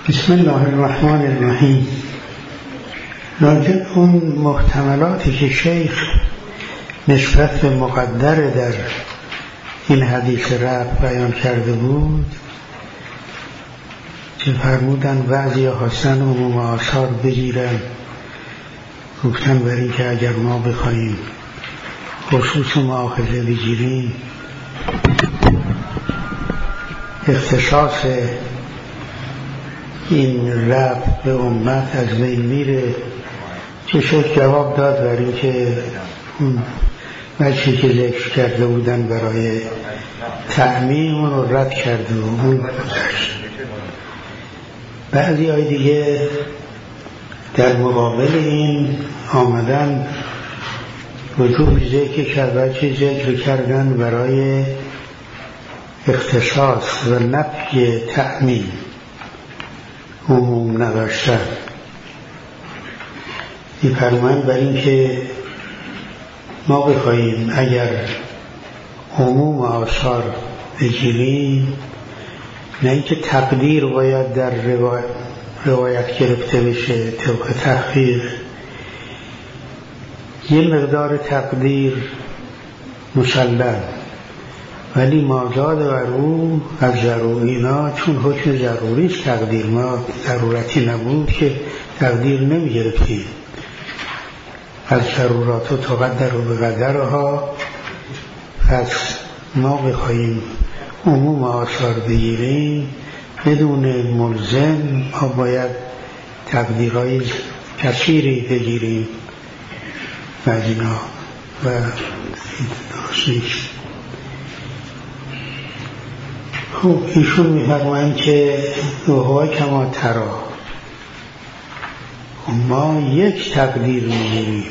بسم الله الرحمن الرحیم. راجع اون محتملاتی که شیخ نسبت به مقدر در این حدیث رب بیان کرده بود که فرمودن بعضی خواستن عموم آثار بگیرن، گفتن بر این که اگر ما بخواهیم خصوص مؤاخذه بگیریم اختصاص این رب به امت از بین میره. چه شد جواب داد بر این که اون وجهی که ذکر کرده بودن برای تعمیم اون رو رد کرده و اون گذشت. بعضی های دیگه در مقابل این آمدن وجوب ذکر کردن برای اختصاص و نفی تعمیم عموم نداشتن. می‌فرمایند بر این که ما بخواهیم اگر عموم آثار بگیریم، نه اینکه تقدیر باید در روایت گرفته بشه طبق تحقیق، یه مقدار تقدیر مسلم، ولی مازاد بر او از ضرورینا، چون حکم ضروریست تقدیر، ما ضرورتی نبود که تقدیر نمی گرفتیم. از ضرورات و تقدر و بقدرها. پس ما بخواهیم عموم آثار بگیریم بدون ملزم ما باید تقدیرهای کثیری بگیریم و اینا و درست نیست. خب ایشون می‌فرمایند که روحا کما ترا، ما یک تقدیر می‌گیریم،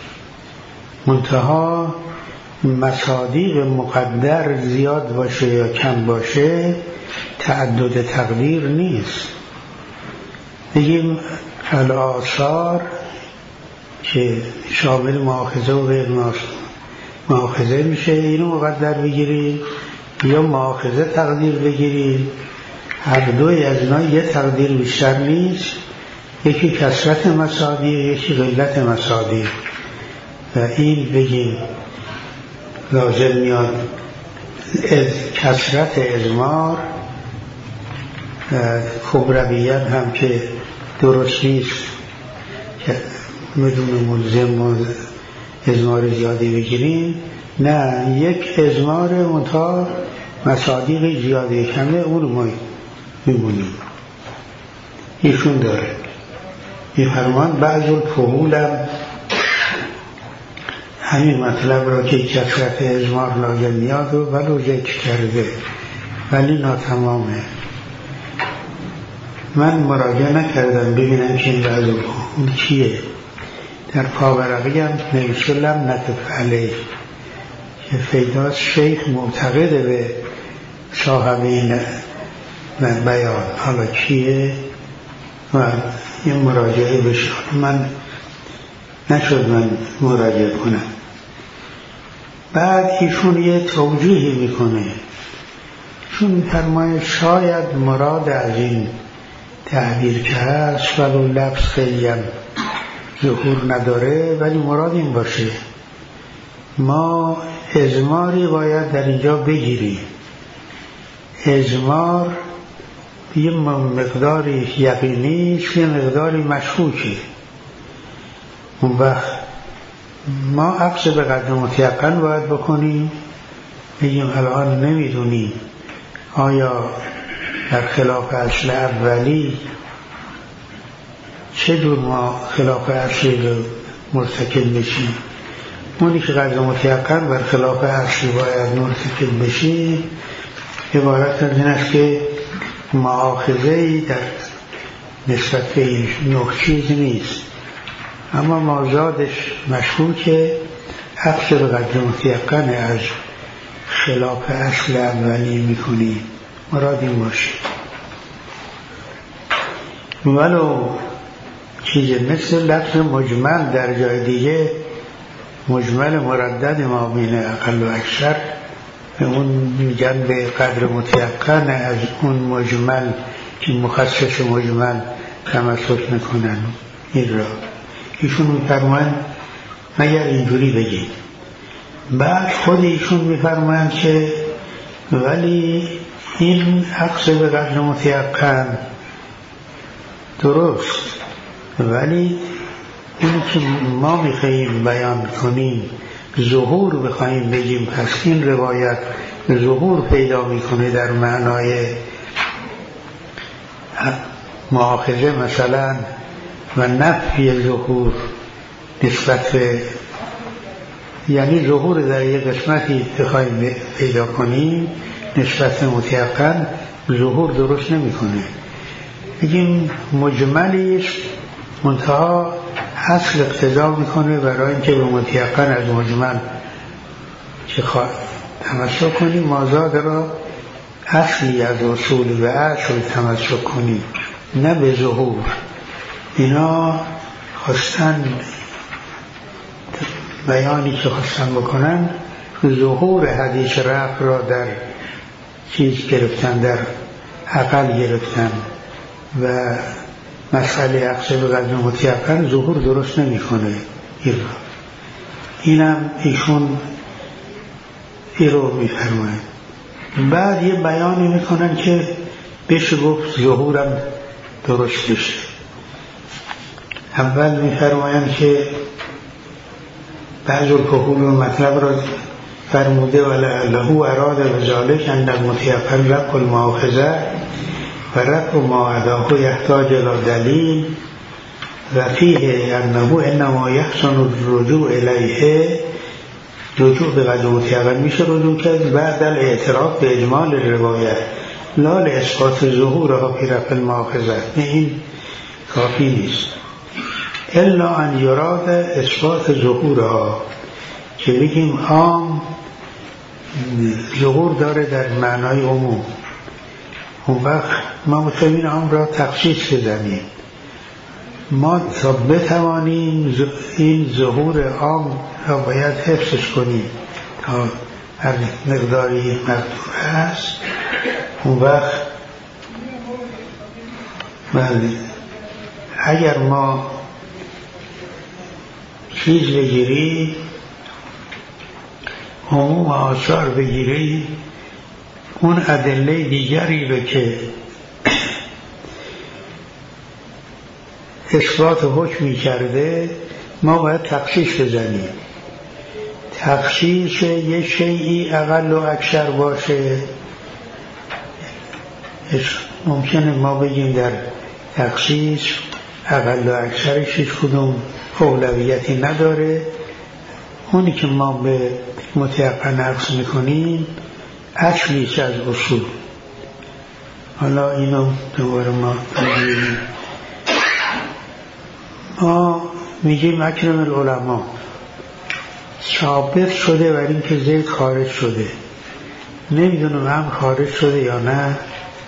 منتها مصادیق مقدر زیاد باشه یا کم باشه تعدد تقدیر نیست. بگیم الآثار که شامل مؤاخذه و غیر مؤاخذه میشه، اینو مقدر بگیریم یا مؤاخذه تقدیر بگیریم، هر دوی از اینا یه تقدیر بیشتر نیست، یکی کثرت مصادیق یکی قلت مصادیق. و این بگیم لازم میاد کثرت ازمار، خبرویت هم که درست نیست که بدون ملزم و ازمار زیادی بگیریم، نه یک ازمار منتها مصادیق زیادی کمه اون رو ما میبونیم. ایشون داره میفرمان بعض الفهول هم همین مطلب را که کثرت ازمار لازم میاد و ولو ذکر کرده ولی ناتمامه. من مراجعه نکردم ببینم که این بعض الفهول چیه. در پاورقی هم نوشته لم نتف علیه که فیداس شیخ معتقده به صاحب این بیان، حالا کیه و این مراجعه بشه. من نشد من مراجعه کنم. بعد ایشون یه توجیهی میکنه، چون میفرماید شاید مراد از این تعبیر که هست ولو لفظ خیلی هم ظهور نداره، ولی مراد این باشه ما ازماری باید در اینجا بگیریم. ازمار یه مقداری یقینی است، یه مقداری مشکوکی. اون وقت ما عکس به قدر متیقن باید بکنیم، بگیم الان نمیدونیم آیا در خلاف اصل اولی چه جور ما خلاف اصلی رو مرتکب بشیم. اونی که قدر متیقن بر خلاف اصلی باید مرتکب بشیم عبارت از این است که مؤاخذه‌ای در نسبت به این نوع چیز نیست، اما مازادش مشکوکه، عکس به قدر متیقن از خلاف اصل اولی میکنی. مراد این باشه. ولو چیز مثل لفظ مجمل در جای دیگه مجمل مردد ما بین اقل و اکثر به اون میگن به قدر متیقن از اون مجمل که مخصص مجمل تمسک میکنن این را. ایشون میفرمایند مگر اینجوری بگید. بعد خود ایشون میفرمایند که ولی این عکس به قدر متیقن درست، ولی اینی که ما میخواییم بیان کنیم ظهور بخواییم بگیم، پس این روایت ظهور پیدا میکنه در معنای مؤاخذه مثلا و نفی ظهور نسبت به، یعنی ظهور در یک قسمتی بخواییم پیدا کنیم نسبت به متیقن ظهور درست نمیکنه. بگیم مجملیش منتها اصل اقتضا میکنه برای اینکه به متیقن از مجمل که تمسک کنیم مازاد را اصلی از اصول و اصل تمسک کنیم، نه به ظهور. اینا خواستن بیانی که خواستن بکنن ظهور حدیث رفع را در چیز گرفتن، در عقل گرفتن و مسئله عکس به قدر متیقن ظهور درست نمیکنه. اینم ایشون این رو میفرماید. بعد یه بیانی میکنن که بشه گفت ظهورم درست بشه. اول میفرمایند که بعض الکهول مطلب را فرموده و له اراد بذالک ان المتیقن رفع المؤاخذه و رفع ما اداه یحتاج الى دلیل و فیه انه انما یحسن الرجوع الیه، رجوع به قدر متیقن میشه رجوع کرد بعد الاعتراف به اجمال روایت لا لاسقاط ظهورها فی رفع المؤاخذه. این کافی نیست الا ان یراد اثبات ظهورها، که بگیم عام ظهور داره در معنای عموم، اون وقت ما مطمئن عام را تخصیص بزنیم. ما تا بتوانیم این ظهور عام را باید حفظش کنیم تا هر مقداری مقدور هست. اون وقت اگر ما چیز بگیری عموم آثار بگیری، اون ادله دیگری رو که اثبات حکمی کرده ما باید تخصیص بزنیم. تخصیص یه شیئی اقل و اکثر باشه. ممکنه ما بگیم در تخصیص اقل و اکثرش هیچ کدوم اولویتی نداره، اونی که ما به متیقن عکس میکنیم اصلیش از اصول. حالا اینو دوباره ما بگیریم. ما میگیم اکرم العلماء ثابت شده برای اینکه زید خارج شده، نمیدونم هم خارج شده یا نه،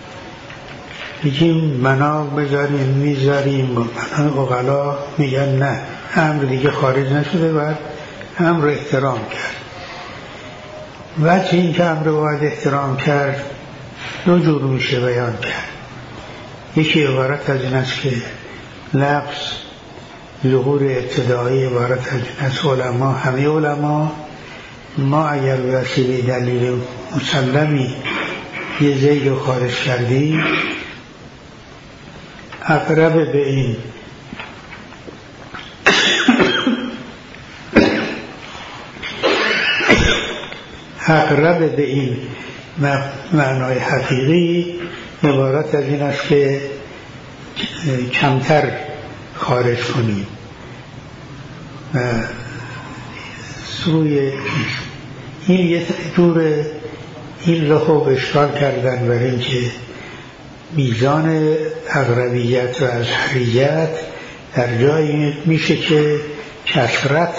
میگیم بنا بذاریم میذاریم، بنا اغلا میگن نه امر دیگه خارج نشده، بعد امر احترام کرد. وجه این که امر باید احترام کرد دو جور میشه بیان کرد. یکی عبارت از این است که لفظ ظهور ابتدایی عبارت از این است علما، همه علما، ما اگر وسیله دلیل مسلمی یه زید رو خارج کردیم اقرب به این معنای حقیقی عبارت از این است که کمتر خارج کنیم و سوی این یه جور این رو خوب اشکال کردن برای اینکه میزان اقربیت و ازهریت در جایی میشه که کثرت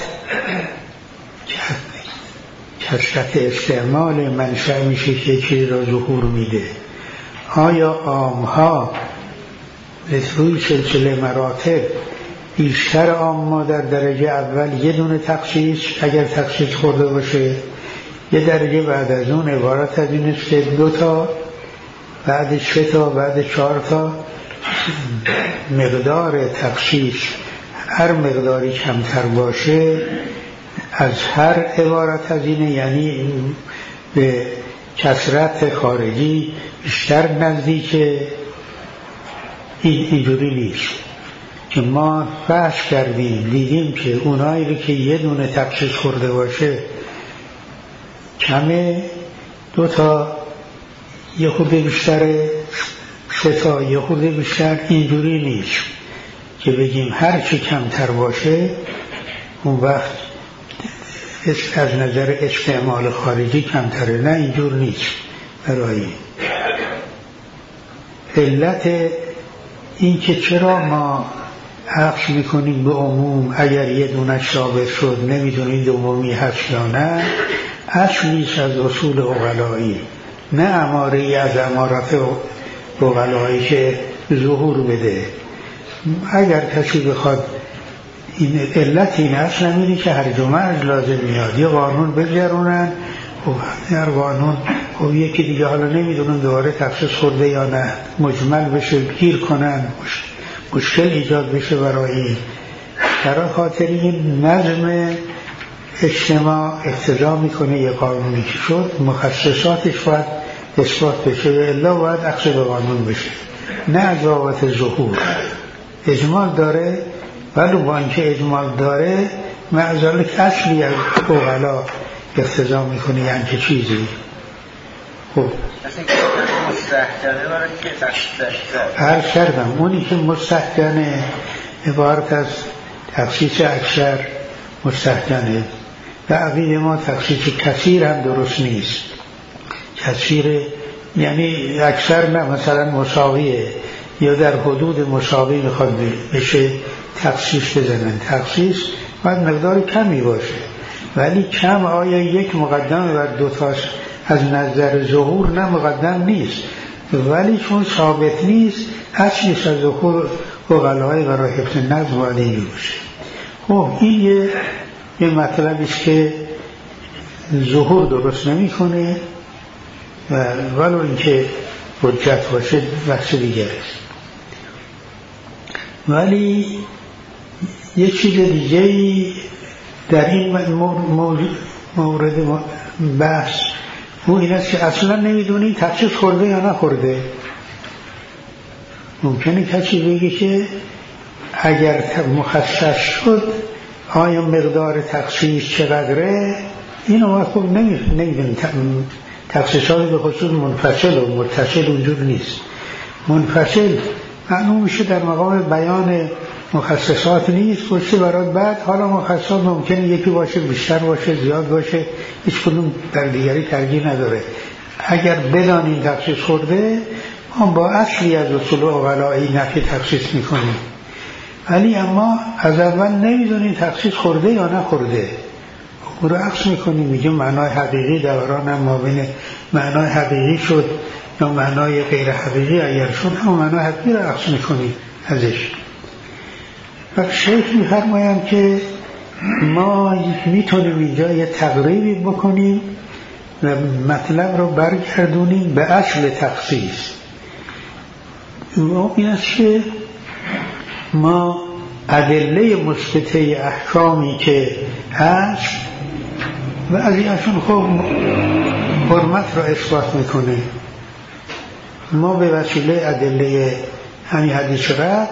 استعمال منشأ میشه که چیزی را ظهور میده. آیا عامها روی سلسله مراتب بیشتر عامها در درجه اول یه دونه تخصیص اگر تخصیص خورده باشه، یه درجه بعد از اون عبارت از این است که 2 تا بعد 3 تا، بعد 4 تا، مقدار تخصیص هر مقداری کمتر باشه از هر عبارت از اینه، یعنی به کثرت خارجی بیشتر نزدیکه. اینجوری نیست که ما بحث کردیم دیدیم که اونایی رو که یه دونه تخصیص خورده باشه کمه، 2 تا یه خورده بیشتره، 3 تا یه خورده بیشتر. اینجوری نیست که بگیم هر چی کمتر باشه اون وقت از نظر استعمال خارجی کمتره. نه، اینجور نیست. برای علت این که چرا ما عقل میکنیم به عموم اگر یه دونه ثابت شد نمیدونیم دومی هست یا نه، اصلیش از اصول عقلایی، نه اماره‌ای از امارات عقلایی که ظهور بده. اگر کسی بخواد این علت این اصل نمیدی که هر جمعه لازم میاد یه قانون بگذرونن، در قانون خب یکی دیگه حالا نمیدونن دوباره تخصیص خورده یا نه، مجمل بشه، گیر کنن، مشکل ایجاد بشه برای برای خاطر این نظم اجتماع اقتضا میکنه یه قانونی که شد مخصصاتش باید اثبات بشه و الا باید عکس به قانون بشه، نه از بابت ظهور. اجمال داره، ولی با اینکه اجمال داره معذالک اصلی از عقلا اقتضا میکنه یعنی که چیزی. خب هر کردم اونی که مستحکمه عبارت از تخصیص اکثر مستحکمه و عقیده ما تخصیص کثیر هم درست نیست. کثیر یعنی اکثر نه، مثلا مساویه یا در حدود مساوی میخواد بشه تخصیص بزنن. تخصیص باید مقدار کمی باشه، ولی کم آیا یک مقدم بر 2 تاست از نظر ظهور؟ نه، مقدم نیست، ولی چون ثابت نیست اصلیش از ظهور عقلای برای حفظ نظم باید اینجور باشه. خب این یه مطلبی است که ظهور درست نمی کنه و ولو اینکه حجت باشه بحث دیگر است. ولی یه چیز دیگه‌ای در این مورد بحث اون این است که اصلا نمیدونی تخصیص خورده یا نخورده. ممکنه کسی بگه که اگر مخصص شد آیا مقدار تخصیص چقدره؟ اینو ما خوب نمیدونیم. تخصیصات به خصوص منفصل و متصل اونجور نیست. منفصل معلوم میشه در مقام بیان مخصصات نیست، گفته برات بعد حالا مخصصات ممکنه یکی باشه، بیشتر باشه، زیاد باشه، هیچ کدوم در دیگری ترجیح نداره. اگر بدانیم تخصیص خورده ما با اصلی از اصول عقلایی نفی تخصیص میکنیم، ولی اما از اول نمیدونیم تخصیص خورده یا نخورده، او رو عکس میکنیم، میگیم معنای حقیقی دوران ما بین معنای حقیقی شد یا معنای غیر حقیقی اگر شد هم معنای حقیقی رو عکس میکنیم ازش. و شیخ میفرمایم که ما میتونیم اینجا یه تقریبی بکنیم و مطلب رو برگردونیم به اصل تخصیص. این است که ما ادله مثبته احکامی که هست و از اینشون خب حرمت رو اثبات میکنه، ما به وسیله ادله همین حدیث رد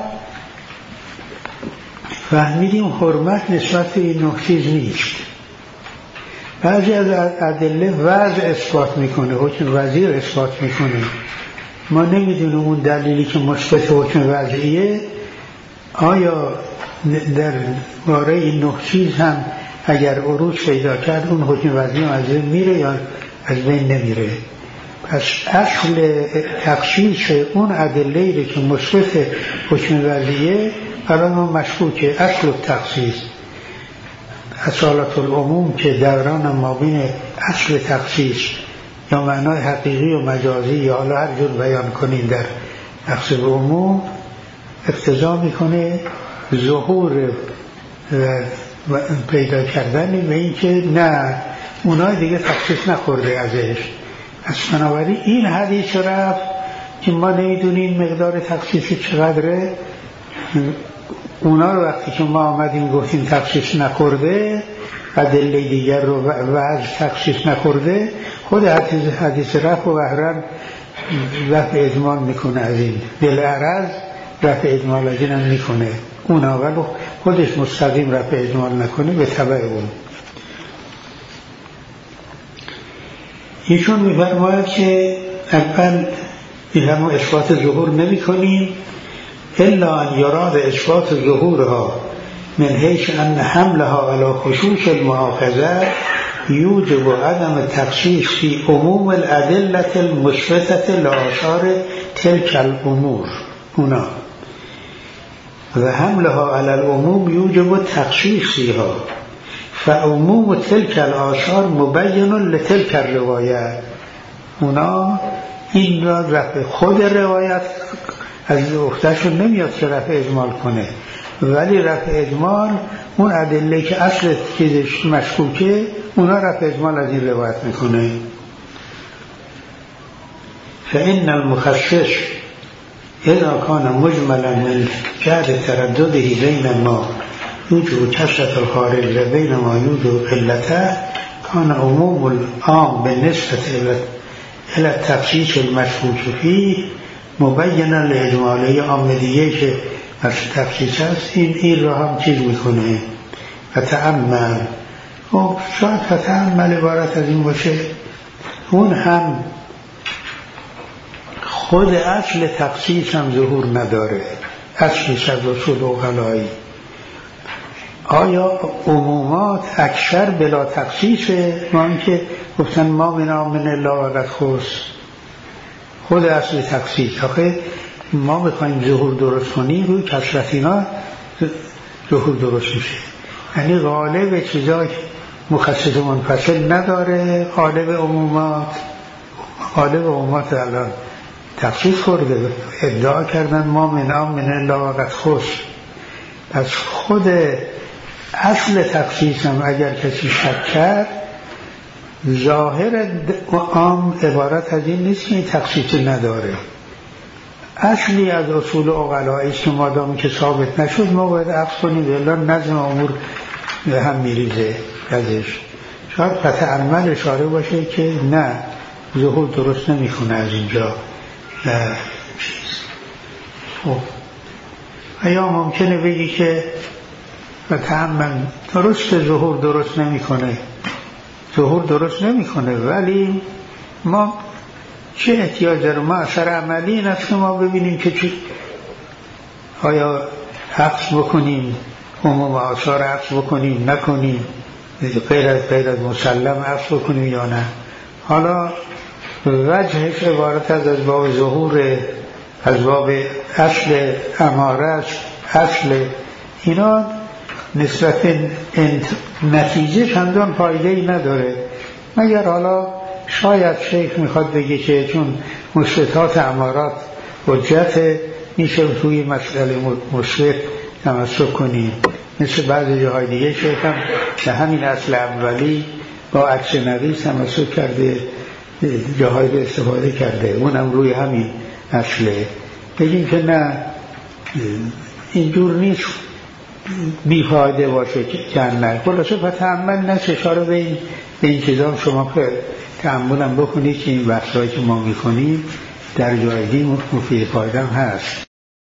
فهمیدیم حرمت نسبت به این چیز نیست. بعضی از ادله وضع اثبات میکنه، حکم وضعی رو اثبات میکنه. ما نمیدونیم اون دلیلی که مثبت حکم وضعیه آیا در باره این نه چیز هم اگر عروج پیدا کرد اون حکم وضعی هم از بین میره یا از بین نمیره. پس اصل تخصیص اون ادله‌ای که مثبت حکم وضعیه برای ما مشکوکه. اصل تخصیص اصالت العموم که دوران ما بین اصل تخصیص یا معنای حقیقی و مجازی یا حالا هر جور بیان کنیم در نقص عموم اقتضا میکنه ظهور و پیدا کردن به این که نه اونای دیگه تخصیص نخورده ازش. از بنابراین این حدیث رفت که ما نمیدونیم مقدار تخصیص چقدره. اونا رو وقتی که ما آمدیم گفتیم تخصیص نخورده، ادله دیگر رو وجه تخصیص نخورده، خود حدیث رفع و احرام رفع اجمال میکنه از این، بالعرض رفع اجمال از این هم میکنه. اون اول خودش مستقیم رفع اجمال نکنه به تبع اون. ایشون میفرماید که اول این همون اثبات ظهور نمی کنیم الا ان یراد اثبات ظهورها من حیث ان حملها علی خصوص المؤاخذه یوجب عدم تخصیص فی عموم الادله المثبته لآثار تلک الامور هنا و حملها علی العموم یوجب تخصیصها فعموم تلک الآثار مبین لتلک الروایت. اونا این را رفع خود روایت از اختشون نمیاد که رفع اجمال کنه، ولی رفع اجمال اون ادله که اصل چیزش مشکوکه اونا رفع اجمال از این روایت میکنه. فإن المخصص اذا کان مجملا من جهت تردده بین ما یوجب کثرة الخارج و بین ما یوجب قلته کان عموم العام بالنسبة الى التخصیص المشکوک فيه مبینا لاجماله عام دیگه که از تخصیص هست این را هم چیز میکنه. فتأمل، خب شاید فتأمل عبارت از این باشه، اون هم خود اصل تخصیص هم ظهور نداره، اصلش از اصول عقلایی. آیا عمومات اکثر بلا تخصیصه؟ ما این که گفتن ما من آمن الله وقد خص، خود اصل تخصیص. آخه ما بخوایم ظهور درست کنیم روی کثرت اینا ظهور درست میشه، یعنی غالب چیزا مخصص منفصل نداره، غالب عمومات الان تخصیص کرده، ادعا کردن ما من آمن الله وقد خص. پس خود اصل تخصیص هم اگر کسی شک کرد، ظاهر عام عبارت از این نیست که این تخصیص نداره، اصلی از اصول عقلایی است که مادامی که ثابت نشد ما باید عکس کنیم، الا نظم امور به هم میریزه ازش. شاید فتأمل اشاره باشه که نه، ظهور درست نمیکنه از اینجا چیز. خب یا ممکنه بگی که فتأمل درست ظهور درست نمیکنه، ولی ما چه احتیاج داریم؟ ما اثر عملی این است که ما ببینیم که آیا حفظ بکنیم، عموم آثار حفظ بکنیم نکنیم، غیر از مسلم حفظ بکنیم یا نه. حالا وجهش عبارت از باب ظهور، از باب اصل اماره، اصل اینا نسبت نتیجه چندان فایده‌ای نداره، مگر حالا شاید شیخ میخواد بگه که چون مثبتات امارات حجت میشه توی مسئله مثبت تمسک کنیم، مثل بعضی جاهای دیگه شیخ هم به همین اصل اولی با عکس نویس تمسک کرده، جاهای به استفاده کرده، اونم روی همین اصله. بگیم که نه اینجور نیست، بیفایده باشه که نه. خلاصه فتأمل نشه، اشاره به این چیزا شما تأملم بکنید که این بحثایی که ما میکنیم در جای دین مفید فایده هم هست.